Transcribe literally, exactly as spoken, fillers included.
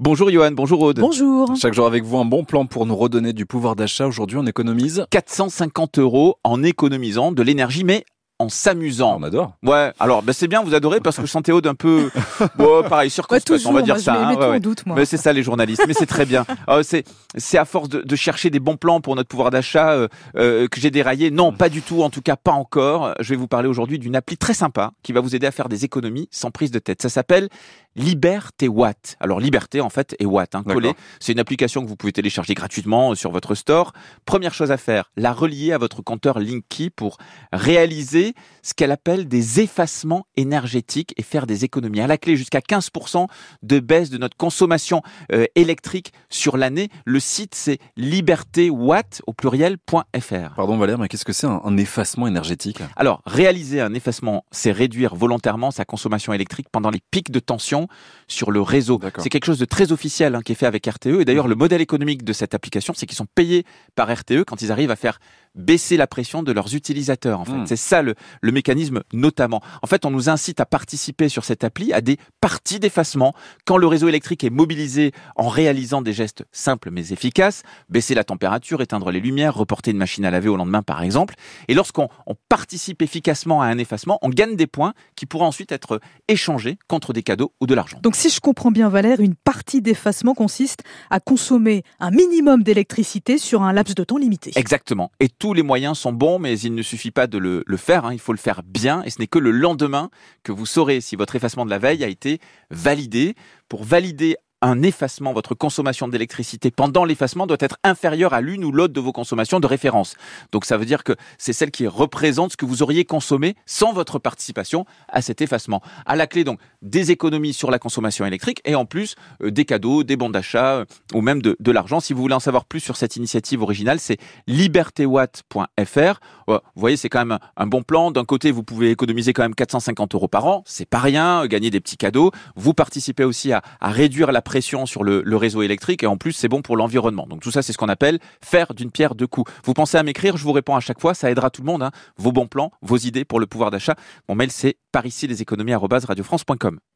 Bonjour Johan, bonjour Aude. Bonjour. Chaque jour avec vous, un bon plan pour nous redonner du pouvoir d'achat. Aujourd'hui, on économise quatre cent cinquante euros en économisant de l'énergie, mais en s'amusant. On adore. Ouais, alors ben c'est bien, vous adorez parce que je sentais Aude un peu, bon, pareil, circonspect, toujours, on va dire moi, ça. Je mets, hein, mets ouais, tout ouais. en doute, moi. Mais c'est ça les journalistes, mais c'est très bien. Euh, c'est c'est à force de, de chercher des bons plans pour notre pouvoir d'achat euh, euh, que j'ai déraillé. Non, pas du tout, en tout cas pas encore. Je vais vous parler aujourd'hui d'une appli très sympa qui va vous aider à faire des économies sans prise de tête. Ça s'appelle Liberté Watt. Alors Liberté en fait et Watt, hein, collé. C'est une application que vous pouvez télécharger gratuitement sur votre store. Première chose à faire, la relier à votre compteur Linky pour réaliser ce qu'elle appelle des effacements énergétiques et faire des économies. À la clé, jusqu'à quinze pour cent de baisse de notre consommation euh, électrique sur l'année. Le site c'est libertéwatt au pluriel point f r. Pardon Valère, mais qu'est-ce que c'est un, un effacement énergétique ? Alors, réaliser un effacement, c'est réduire volontairement sa consommation électrique pendant les pics de tension sur le réseau. D'accord. C'est quelque chose de très officiel hein, qui est fait avec R T E. Et d'ailleurs, le modèle économique de cette application, c'est qu'ils sont payés par R T E quand ils arrivent à faire baisser la pression de leurs utilisateurs. En fait, Mmh. c'est ça le, le mécanisme notamment. En fait, on nous incite à participer sur cette appli à des parties d'effacement quand le réseau électrique est mobilisé en réalisant des gestes simples mais efficaces, baisser la température, éteindre les lumières, reporter une machine à laver au lendemain par exemple. Et lorsqu'on on participe efficacement à un effacement, on gagne des points qui pourront ensuite être échangés contre des cadeaux ou de l'argent. Donc si je comprends bien Valère, une partie d'effacement consiste à consommer un minimum d'électricité sur un laps de temps limité. Exactement. Et tous les moyens sont bons, mais il ne suffit pas de le, le faire. Hein. Il faut le faire bien. Et ce n'est que le lendemain que vous saurez si votre effacement de la veille a été validé. Pour valider un effacement, votre consommation d'électricité pendant l'effacement doit être inférieure à l'une ou l'autre de vos consommations de référence. Donc ça veut dire que c'est celle qui représente ce que vous auriez consommé sans votre participation à cet effacement. À la clé donc des économies sur la consommation électrique et en plus euh, des cadeaux, des bons d'achat euh, ou même de, de l'argent. Si vous voulez en savoir plus sur cette initiative originale, c'est libertéwatt point f r. Ouais, vous voyez, c'est quand même un, un bon plan. D'un côté, vous pouvez économiser quand même quatre cent cinquante euros par an. C'est pas rien, euh, gagner des petits cadeaux. Vous participez aussi à, à réduire la pression sur le, le réseau électrique et en plus c'est bon pour l'environnement. Donc tout ça c'est ce qu'on appelle faire d'une pierre deux coups. Vous pensez à m'écrire, je vous réponds à chaque fois, ça aidera tout le monde. Hein. Vos bons plans, vos idées pour le pouvoir d'achat. Mon mail c'est par ici les économies arobase radio france point com.